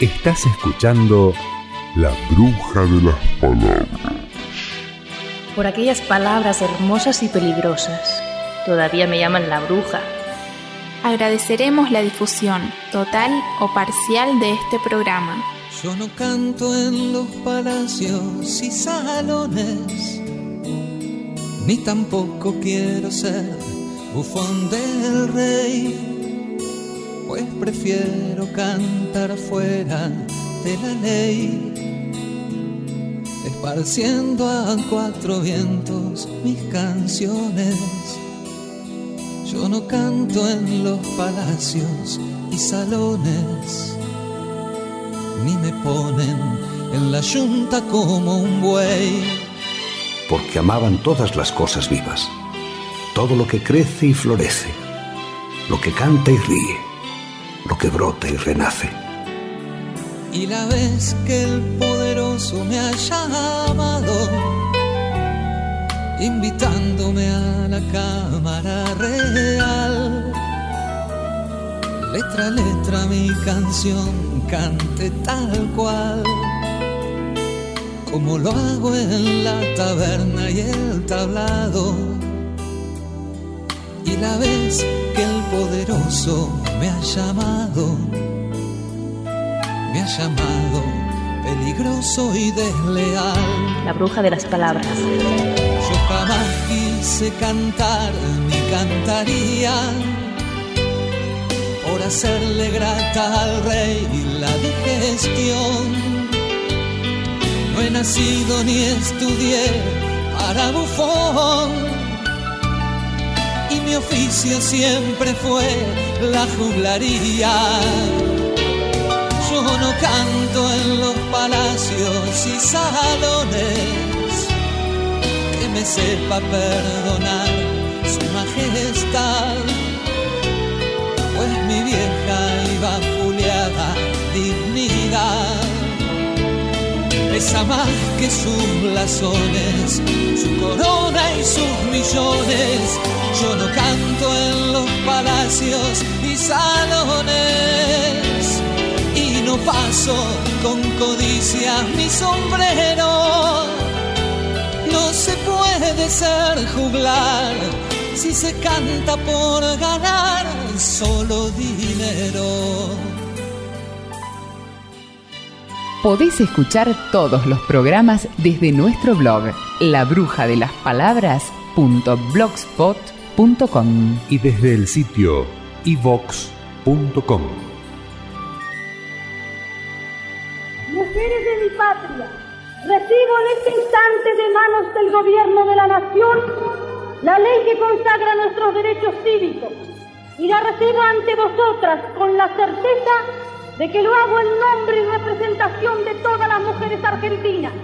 Estás escuchando La Bruja de las Palabras. Por aquellas palabras hermosas y peligrosas, todavía me llaman la bruja. Agradeceremos la difusión total o parcial de este programa. Yo no canto en los palacios y salones, ni tampoco quiero ser bufón del rey, pues prefiero cantar fuera de la ley, esparciendo a cuatro vientos mis canciones. Yo no canto en los palacios y salones, ni me ponen en la yunta como un buey. Porque amaban todas las cosas vivas, todo lo que crece y florece, lo que canta y ríe, lo que brota y renace. Y la vez que el poderoso me ha llamado, invitándome a la cámara real, letra a letra mi canción cante tal cual, como lo hago en la taberna y el tablado. Y la vez que el poderoso me ha llamado peligroso y desleal. La bruja de las palabras. Yo jamás quise cantar ni cantaría por hacerle grata al rey la digestión. No he nacido ni estudié para bufón, y mi oficio siempre fue la juglaría. Yo no canto en los palacios y salones, que me sepa perdonar su majestad, pues mi vieja iba fuleada dignidad. Pesa más que sus blasones, su corona y sus millones. Yo no canto en los palacios y salones, y no paso con codicia mi sombrero. No se puede ser juglar si se canta por ganar solo dinero. Podés escuchar todos los programas desde nuestro blog labrujadelasPalabras.blogspot.com y desde el sitio iVox.com. Mujeres de mi patria, recibo en este instante de manos del gobierno de la nación la ley que consagra nuestros derechos cívicos, y la recibo ante vosotras con la certeza de que lo hago en nombre y representación de todas las mujeres argentinas.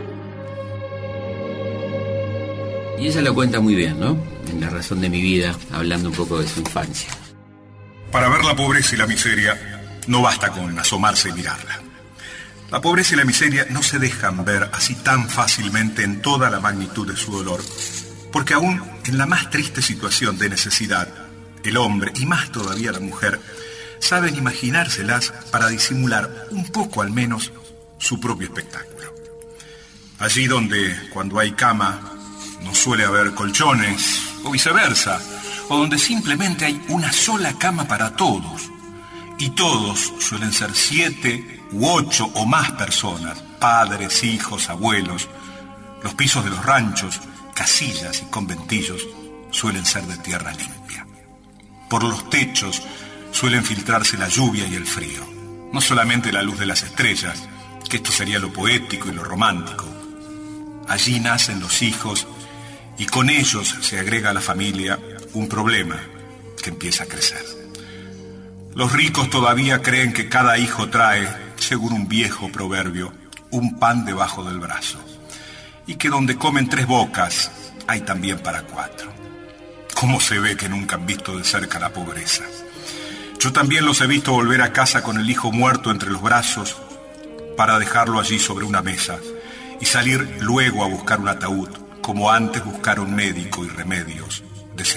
Y ella lo cuenta muy bien, ¿no? En La razón de mi vida, hablando un poco de su infancia. Para ver la pobreza y la miseria, no basta con asomarse y mirarla. La pobreza y la miseria no se dejan ver así tan fácilmente en toda la magnitud de su dolor, porque aún en la más triste situación de necesidad, el hombre, y más todavía la mujer, saben imaginárselas para disimular un poco al menos su propio espectáculo. Allí donde, cuando hay cama, no suele haber colchones, o viceversa, o donde simplemente hay una sola cama para todos, y todos suelen ser 7 u 8 o más personas, padres, hijos, abuelos. Los pisos de los ranchos, casillas y conventillos suelen ser de tierra limpia. Por los techos suelen filtrarse la lluvia y el frío, no solamente la luz de las estrellas, que esto sería lo poético y lo romántico. Allí nacen los hijos y con ellos se agrega a la familia un problema que empieza a crecer. Los ricos todavía creen que cada hijo trae, según un viejo proverbio, un pan debajo del brazo, y que donde comen 3 bocas hay también para 4. ¿Cómo se ve que nunca han visto de cerca la pobreza? Yo también los he visto volver a casa con el hijo muerto entre los brazos para dejarlo allí sobre una mesa y salir luego a buscar un ataúd, como antes buscaron médico y remedios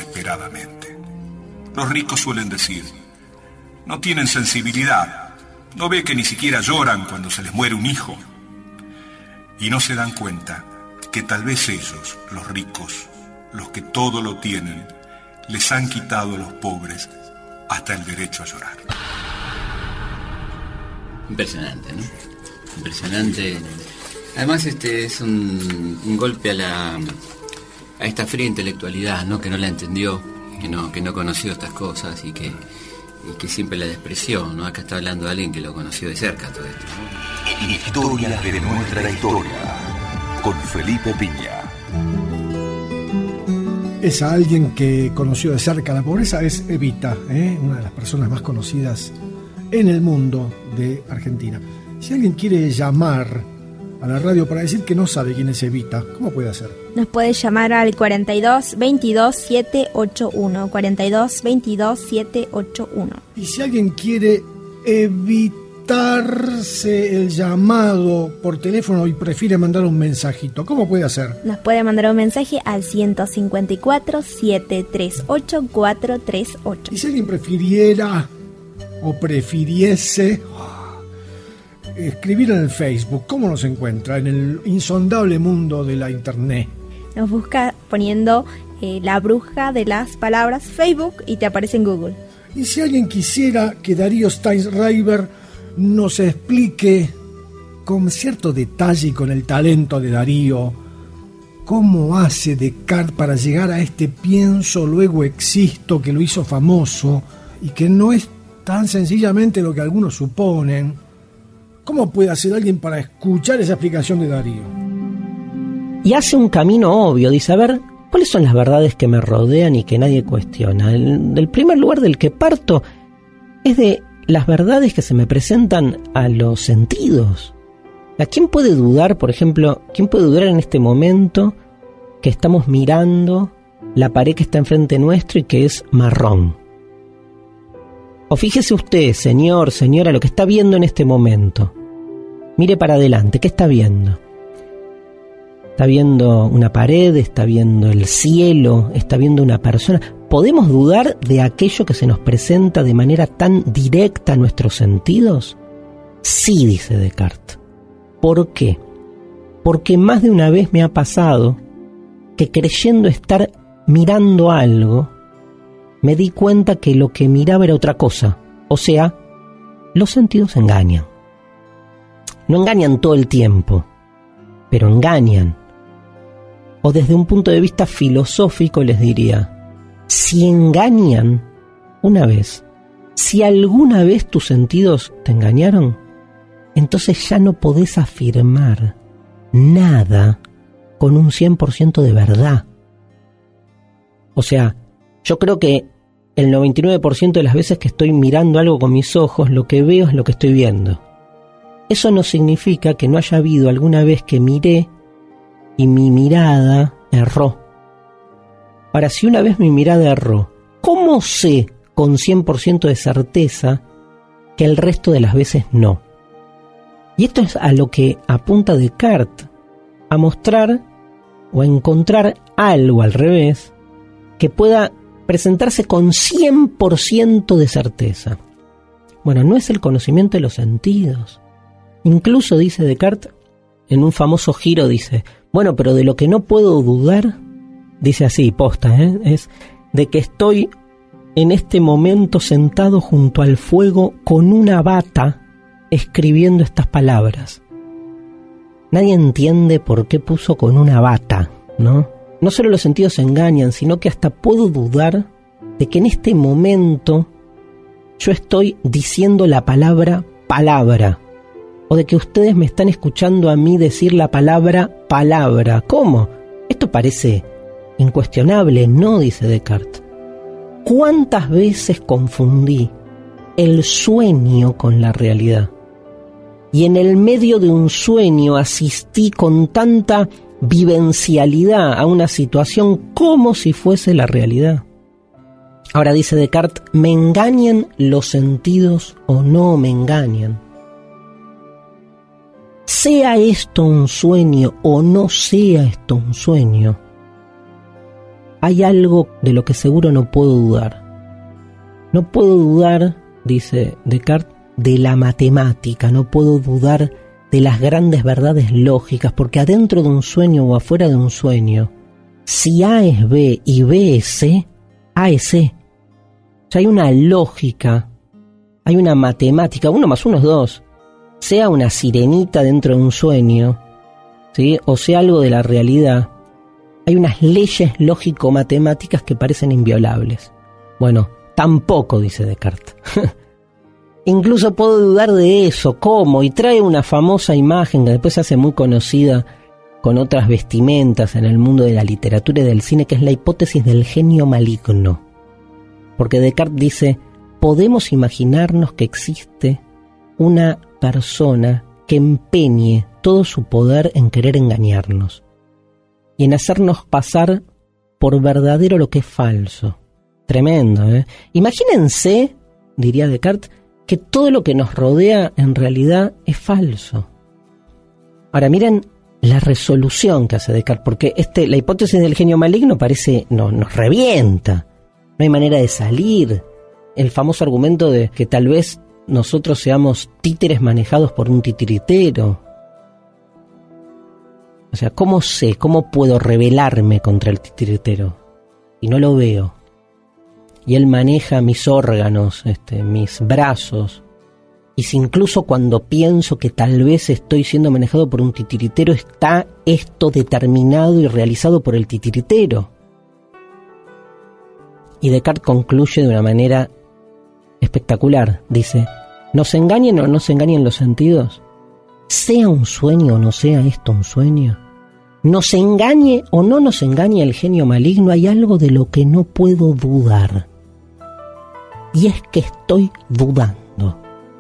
desesperadamente. Los ricos suelen decir, no tienen sensibilidad, ¿No ve que ni siquiera lloran cuando se les muere un hijo? Y no se dan cuenta que tal vez ellos, los ricos, los que todo lo tienen, les han quitado a los pobres hasta el derecho a llorar. Impresionante, ¿no? Impresionante. Además, es un golpe a esta fría intelectualidad, ¿no? Que no la entendió, que no conoció estas cosas y que siempre la despreció, ¿no? Acá está hablando de alguien que lo conoció de cerca todo esto, ¿no? Historias de nuestra historia, con Felipe Piña. Es a alguien que conoció de cerca la pobreza, es Evita, una de las personas más conocidas en el mundo de Argentina. Si alguien quiere llamar a la radio para decir que no sabe quién es Evita, ¿cómo puede hacer? Nos puede llamar al 42 22 781, 42 22 781. Y si alguien quiere evitarse el llamado por teléfono y prefiere mandar un mensajito, ¿cómo puede hacer? Nos puede mandar un mensaje al 154 738 438. Y si alguien prefiriera o prefiriese escribir en el Facebook, ¿cómo nos encuentra en el insondable mundo de la internet? Nos busca poniendo La Bruja de las Palabras Facebook y te aparece en Google. Y si alguien quisiera que Darío Steinreiber nos explique con cierto detalle y con el talento de Darío cómo hace Descartes para llegar a este pienso luego existo que lo hizo famoso y que no es tan sencillamente lo que algunos suponen, ¿cómo puede hacer alguien para escuchar esa explicación de Darío? Y hace un camino obvio, dice, a ver, ¿cuáles son las verdades que me rodean y que nadie cuestiona? El primer lugar del que parto es de las verdades que se me presentan a los sentidos. ¿A quién puede dudar, por ejemplo, quién puede dudar en este momento que estamos mirando la pared que está enfrente nuestro y que es marrón? O fíjese usted, señor, señora, lo que está viendo en este momento. Mire para adelante, ¿qué está viendo? Está viendo una pared, está viendo el cielo, está viendo una persona. ¿Podemos dudar de aquello que se nos presenta de manera tan directa a nuestros sentidos? Sí, dice Descartes. ¿Por qué? Porque más de una vez me ha pasado que creyendo estar mirando algo, me di cuenta que lo que miraba era otra cosa. O sea, los sentidos engañan. No engañan todo el tiempo, pero engañan. O desde un punto de vista filosófico les diría, si engañan una vez, si alguna vez tus sentidos te engañaron, entonces ya no podés afirmar nada con un 100% de verdad. O sea, yo creo que el 99% de las veces que estoy mirando algo con mis ojos, lo que veo es lo que estoy viendo. Eso no significa que no haya habido alguna vez que miré y mi mirada erró. Ahora, si una vez mi mirada erró, ¿cómo sé con 100% de certeza que el resto de las veces no? Y esto es a lo que apunta Descartes, a mostrar o a encontrar algo al revés que pueda presentarse con 100% de certeza. Bueno, no es el conocimiento de los sentidos. Incluso, dice Descartes, en un famoso giro dice, bueno, pero de lo que no puedo dudar, dice así, posta, es de que estoy en este momento sentado junto al fuego con una bata escribiendo estas palabras. Nadie entiende por qué puso con una bata, ¿no? No solo los sentidos se engañan, sino que hasta puedo dudar de que en este momento yo estoy diciendo la palabra palabra, o de que ustedes me están escuchando a mí decir la palabra palabra. ¿Cómo? Esto parece incuestionable, ¿no? Dice Descartes. ¿Cuántas veces confundí el sueño con la realidad? Y en el medio de un sueño asistí con tanta vivencialidad a una situación como si fuese la realidad. Ahora dice Descartes, ¿me engañan los sentidos o no me engañan? Sea esto un sueño o no sea esto un sueño, hay algo de lo que seguro no puedo dudar. No puedo dudar, dice Descartes, de la matemática, no puedo dudar de las grandes verdades lógicas, porque adentro de un sueño o afuera de un sueño, si A es B y B es C, A es C. O sea, hay una lógica, hay una matemática, 1 más 1 es 2. Sea una sirenita dentro de un sueño, ¿sí?, o sea algo de la realidad, hay unas leyes lógico-matemáticas que parecen inviolables. Bueno, tampoco, dice Descartes. Incluso puedo dudar de eso. ¿Cómo? Y trae una famosa imagen que después se hace muy conocida con otras vestimentas en el mundo de la literatura y del cine, que es la hipótesis del genio maligno. Porque Descartes dice, podemos imaginarnos que existe una persona que empeñe todo su poder en querer engañarnos y en hacernos pasar por verdadero lo que es falso. Tremendo, ¿eh? Imagínense, diría Descartes, que todo lo que nos rodea en realidad es falso. Ahora miren la resolución que hace Descartes, porque la hipótesis del genio maligno parece, nos revienta, no hay manera de salir. El famoso argumento de que tal vez nosotros seamos títeres manejados por un titiritero. O sea, ¿cómo sé, cómo puedo rebelarme contra el titiritero? Y no lo veo. Y él maneja mis órganos, mis brazos. Y si incluso cuando pienso que tal vez estoy siendo manejado por un titiritero, está esto determinado y realizado por el titiritero. Y Descartes concluye de una manera espectacular. Dice, ¿nos engañen o no se engañen los sentidos? Sea un sueño o no sea esto un sueño, nos engañe o no nos engañe el genio maligno, hay algo de lo que no puedo dudar. Y es que estoy dudando.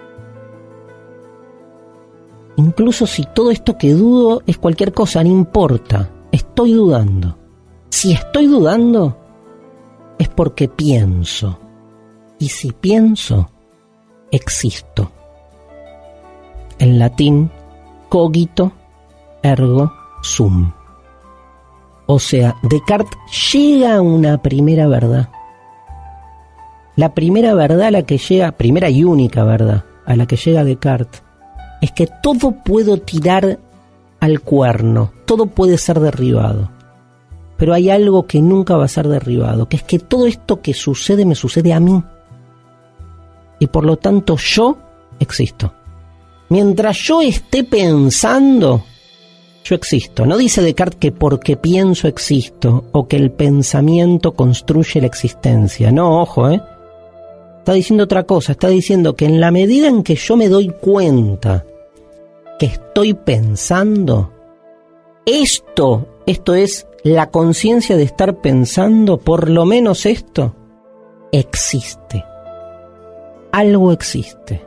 Incluso si todo esto que dudo es cualquier cosa, no importa. Estoy dudando. Si estoy dudando, es porque pienso. Y si pienso, existo. En latín, cogito ergo sum. O sea, Descartes llega a una primera verdad. La primera verdad a la que llega, primera y única verdad a la que llega Descartes, es que todo puedo tirar al cuerno, todo puede ser derribado. Pero hay algo que nunca va a ser derribado, que es que todo esto que sucede me sucede a mí. Y por lo tanto yo existo. Mientras yo esté pensando, yo existo. No dice Descartes que porque pienso existo o que el pensamiento construye la existencia. No, ojo, Está diciendo otra cosa. Está diciendo que en la medida en que yo me doy cuenta que estoy pensando, esto es la conciencia de estar pensando, por lo menos esto, existe. Algo existe.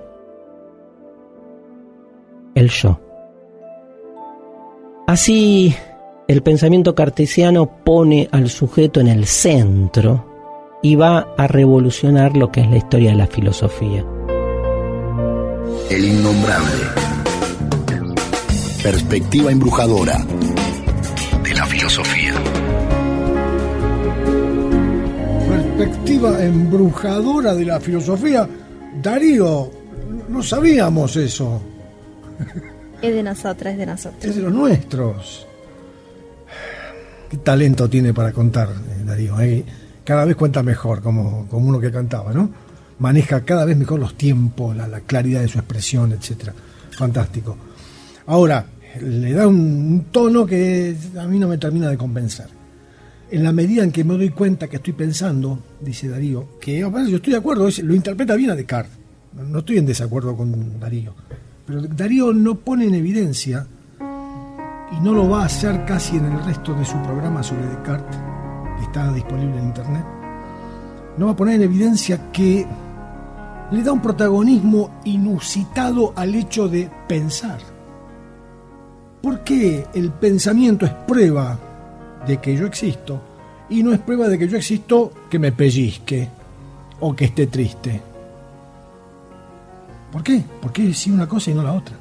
El yo. Así, el pensamiento cartesiano pone al sujeto en el centro y va a revolucionar lo que es la historia de la filosofía. El innombrable. Perspectiva embrujadora de la filosofía. Perspectiva embrujadora de la filosofía. Darío, no sabíamos eso. Es de nosotros, es de nosotros. Es de los nuestros. Qué talento tiene para contar, Darío. Cada vez cuenta mejor, como uno que cantaba, ¿no? Maneja cada vez mejor los tiempos, la claridad de su expresión, etc. Fantástico. Ahora, le da un tono que a mí no me termina de convencer. En la medida en que me doy cuenta que estoy pensando, dice Darío, que yo estoy de acuerdo, lo interpreta bien a Descartes. No estoy en desacuerdo con Darío. Pero Darío no pone en evidencia, y no lo va a hacer casi en el resto de su programa sobre Descartes, que está disponible en internet, no va a poner en evidencia que le da un protagonismo inusitado al hecho de pensar. ¿Por qué el pensamiento es prueba de que yo existo y no es prueba de que yo existo que me pellizque o que esté triste? ¿Por qué? ¿Por qué sí una cosa y no la otra?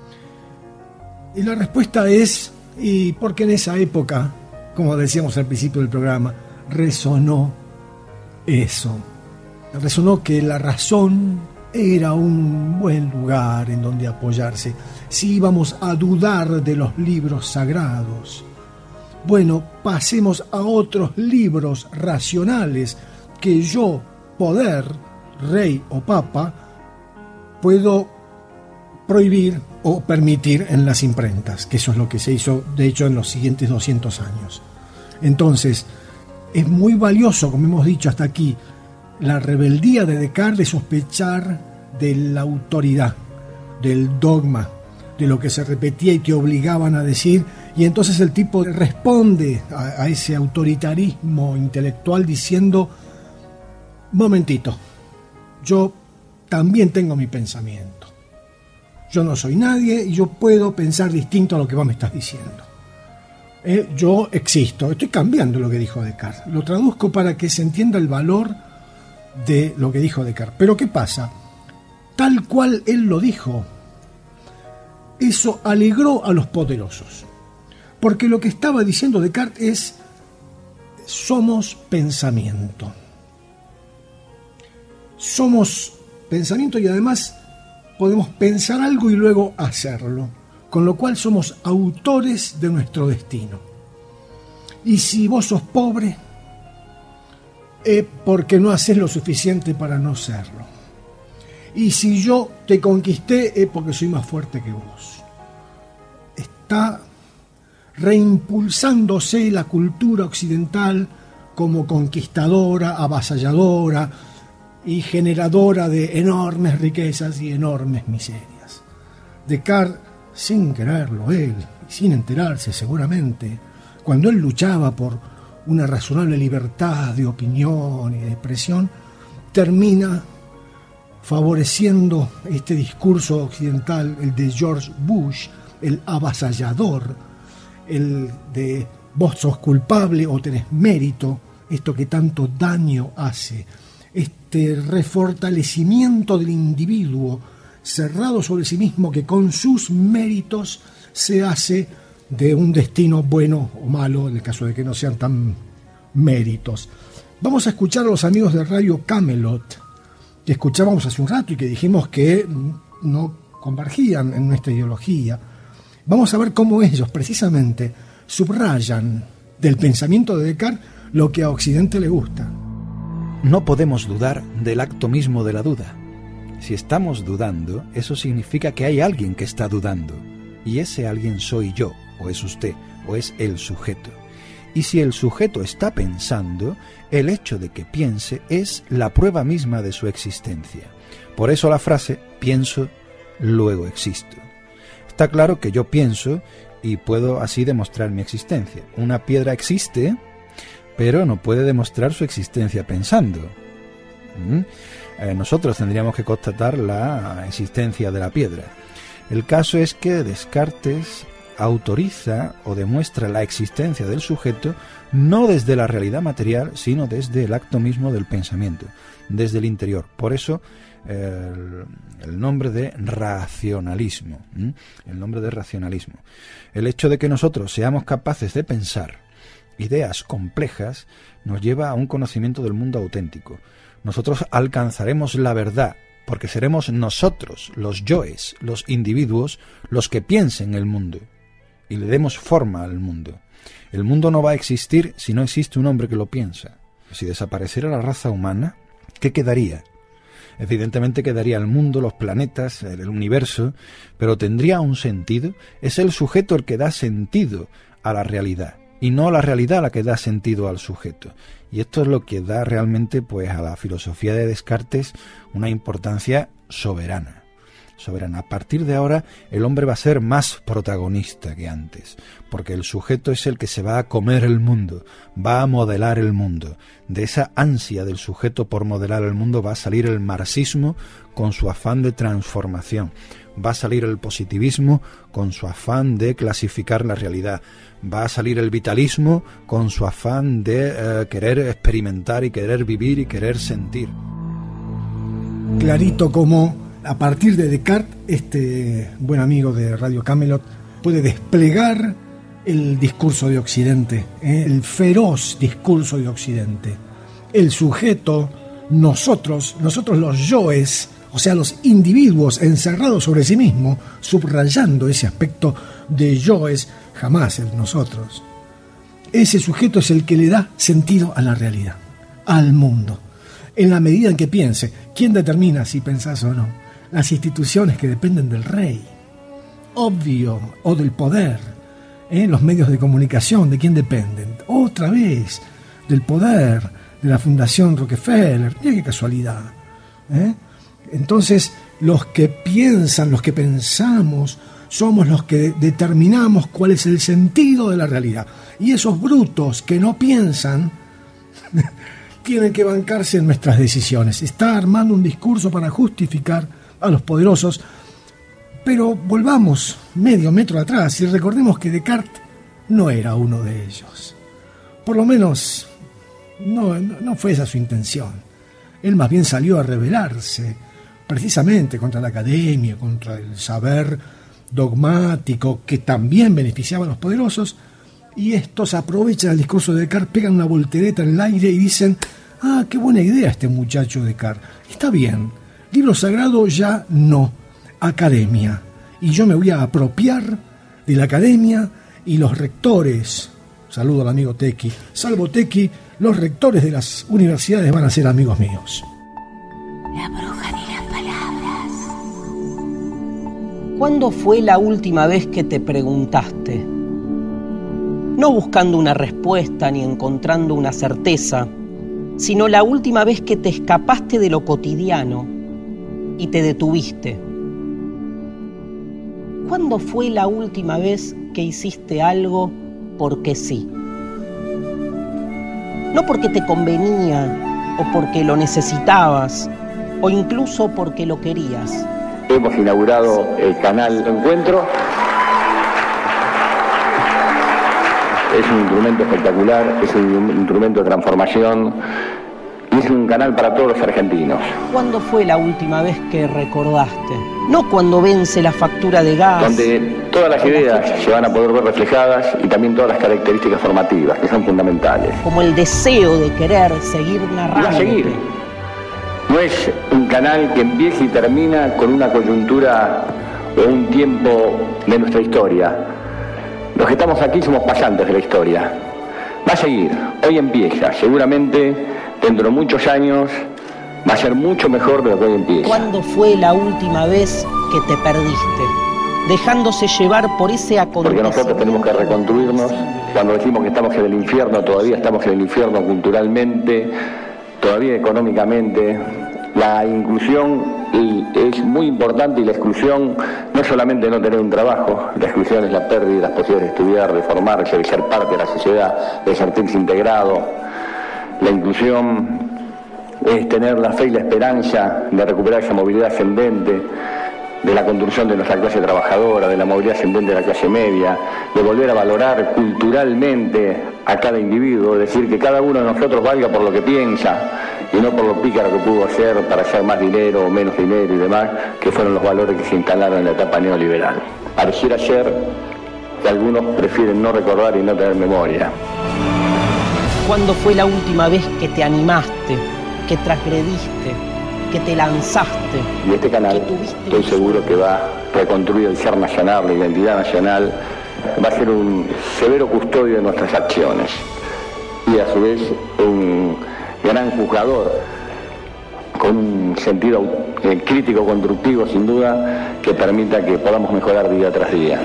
Y la respuesta es, y porque en esa época, como decíamos al principio del programa, resonó eso. Resonó que la razón era un buen lugar en donde apoyarse. Si íbamos a dudar de los libros sagrados, bueno, pasemos a otros libros racionales que yo, poder, rey o papa, puedo prohibir o permitir en las imprentas, que eso es lo que se hizo, de hecho, en los siguientes 200 años. Entonces, es muy valioso, como hemos dicho hasta aquí, la rebeldía de Descartes de sospechar de la autoridad, del dogma, de lo que se repetía y que obligaban a decir, y entonces el tipo responde a ese autoritarismo intelectual diciendo: momentito, yo también tengo mi pensamiento, yo no soy nadie y yo puedo pensar distinto a lo que vos me estás diciendo. Yo existo, estoy cambiando lo que dijo Descartes, lo traduzco para que se entienda el valor de lo que dijo Descartes. Pero ¿qué pasa? Tal cual él lo dijo, eso alegró a los poderosos, porque lo que estaba diciendo Descartes es: somos pensamiento. Somos pensamiento y además podemos pensar algo y luego hacerlo, con lo cual somos autores de nuestro destino. Y si vos sos pobre, es porque no haces lo suficiente para no serlo. Y si yo te conquisté, es porque soy más fuerte que vos. Está reimpulsándose la cultura occidental como conquistadora, avasalladora y generadora de enormes riquezas y enormes miserias. Descartes, sin quererlo él, sin enterarse seguramente, cuando él luchaba por una razonable libertad de opinión y de expresión, termina favoreciendo este discurso occidental, el de George Bush, el avasallador, el de vos sos culpable o tenés mérito, esto que tanto daño hace, este refortalecimiento del individuo cerrado sobre sí mismo, que con sus méritos se hace de un destino bueno o malo, en el caso de que no sean tan méritos. Vamos a escuchar a los amigos de Radio Camelot, que escuchábamos hace un rato y que dijimos que no convergían en nuestra ideología. Vamos a ver cómo ellos precisamente subrayan del pensamiento de Descartes lo que a Occidente le gusta. No podemos dudar del acto mismo de la duda. Si estamos dudando, eso significa que hay alguien que está dudando. Y ese alguien soy yo, o es usted, o es el sujeto. Y si el sujeto está pensando, el hecho de que piense es la prueba misma de su existencia. Por eso la frase, pienso, luego existo. Está claro que yo pienso y puedo así demostrar mi existencia. Una piedra existe, pero no puede demostrar su existencia pensando. Nosotros tendríamos que constatar la existencia de la piedra. El caso es que Descartes autoriza o demuestra la existencia del sujeto no desde la realidad material, sino desde el acto mismo del pensamiento, desde el interior. Por eso el nombre de racionalismo. El nombre de racionalismo. El hecho de que nosotros seamos capaces de pensar ideas complejas nos lleva a un conocimiento del mundo auténtico. Nosotros alcanzaremos la verdad, porque seremos nosotros, los yoes, los individuos, los que piensen el mundo y le demos forma al mundo. El mundo no va a existir si no existe un hombre que lo piensa. Si desapareciera la raza humana, ¿qué quedaría? Evidentemente quedaría el mundo, los planetas, el universo, pero tendría un sentido. Es el sujeto el que da sentido a la realidad, y no la realidad la que da sentido al sujeto. Y esto es lo que da realmente pues a la filosofía de Descartes una importancia soberana. A partir de ahora el hombre va a ser más protagonista que antes, porque el sujeto es el que se va a comer el mundo, va a modelar el mundo. De esa ansia del sujeto por modelar el mundo va a salir el marxismo con su afán de transformación, va a salir el positivismo con su afán de clasificar la realidad, va a salir el vitalismo con su afán de querer experimentar y querer vivir y querer sentir. Clarito como a partir de Descartes, este buen amigo de Radio Camelot puede desplegar el discurso de Occidente, el feroz discurso de Occidente. El sujeto, nosotros los yoes o sea, los individuos encerrados sobre sí mismos, subrayando ese aspecto de yo es jamás el nosotros. Ese sujeto es el que le da sentido a la realidad, al mundo. En la medida en que piense, ¿quién determina si pensás o no? Las instituciones que dependen del rey, obvio, o del poder, los medios de comunicación, ¿de quién dependen? Otra vez, del poder, de la Fundación Rockefeller. Mira qué casualidad. Entonces, los que piensan, los que pensamos, somos los que determinamos cuál es el sentido de la realidad. Y esos brutos que no piensan tienen que bancarse en nuestras decisiones. Está armando un discurso para justificar a los poderosos. Pero volvamos medio metro atrás y recordemos que Descartes no era uno de ellos. Por lo menos no fue esa su intención. Él más bien salió a rebelarse precisamente contra la academia, contra el saber dogmático que también beneficiaba a los poderosos, y estos aprovechan el discurso de Descartes, pegan una voltereta en el aire y dicen: ah, qué buena idea este muchacho Descartes, está bien, libro sagrado ya no, academia, y yo me voy a apropiar de la academia y los rectores, saludo al amigo Tequi, salvo Tequi, los rectores de las universidades van a ser amigos míos. La bruja de las palabras. ¿Cuándo fue la última vez que te preguntaste? No buscando una respuesta ni encontrando una certeza, sino la última vez que te escapaste de lo cotidiano y te detuviste. ¿Cuándo fue la última vez que hiciste algo porque sí? No porque te convenía, o porque lo necesitabas, o incluso porque lo querías. Hemos inaugurado el canal Encuentro. Es un instrumento espectacular, es un instrumento de transformación y es un canal para todos los argentinos. ¿Cuándo fue la última vez que recordaste? No cuando vence la factura de gas. Donde todas las ideas se van a poder ver reflejadas y también todas las características formativas, que son fundamentales. Como el deseo de querer seguir narrando. Va a seguir. No es un canal que empiece y termina con una coyuntura o un tiempo de nuestra historia. Los que estamos aquí somos pasantes de la historia. Va a seguir, hoy empieza, seguramente dentro de muchos años va a ser mucho mejor de lo que hoy empieza. ¿Cuándo fue la última vez que te perdiste? Dejándose llevar por ese acontecimiento. Porque nosotros tenemos que reconstruirnos. Cuando decimos que estamos en el infierno, todavía estamos en el infierno culturalmente, todavía económicamente. La inclusión es muy importante, y la exclusión no es solamente no tener un trabajo, la exclusión es la pérdida de las posibilidades de estudiar, de formarse, de ser parte de la sociedad, de sentirse integrado. La inclusión es tener la fe y la esperanza de recuperar esa movilidad ascendente, de la construcción de nuestra clase trabajadora, de la movilidad ascendente de la clase media, de volver a valorar culturalmente a cada individuo, es decir, que cada uno de nosotros valga por lo que piensa y no por lo pícaro que pudo hacer para hacer más dinero o menos dinero y demás, que fueron los valores que se instalaron en la etapa neoliberal. Pareciera ser que algunos prefieren no recordar y no tener memoria. ¿Cuándo fue la última vez que te animaste, que transgrediste, que te lanzaste? Y este canal, estoy seguro que va a reconstruir el ser nacional, la identidad nacional, va a ser un severo custodio de nuestras acciones y a su vez un gran juzgador con un sentido crítico, constructivo, sin duda, que permita que podamos mejorar día tras día.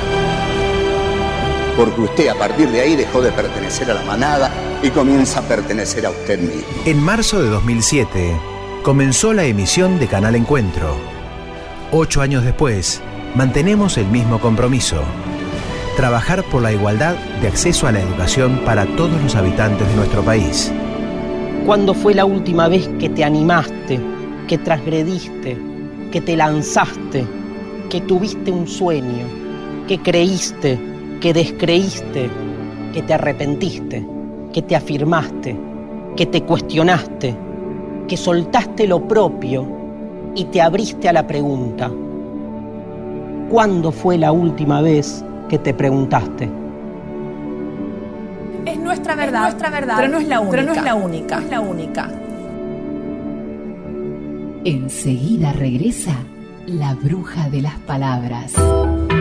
Porque usted a partir de ahí dejó de pertenecer a la manada y comienza a pertenecer a usted mismo. En marzo de 2007 comenzó la emisión de Canal Encuentro. 8 años después, mantenemos el mismo compromiso: trabajar por la igualdad de acceso a la educación para todos los habitantes de nuestro país. ¿Cuándo fue la última vez que te animaste, que transgrediste, que te lanzaste, que tuviste un sueño, que creíste, que descreíste, que te arrepentiste, que te afirmaste, que te cuestionaste, que soltaste lo propio y te abriste a la pregunta? ¿Cuándo fue la última vez que te preguntaste? Es nuestra verdad, pero no es la única. Enseguida regresa la bruja de las palabras.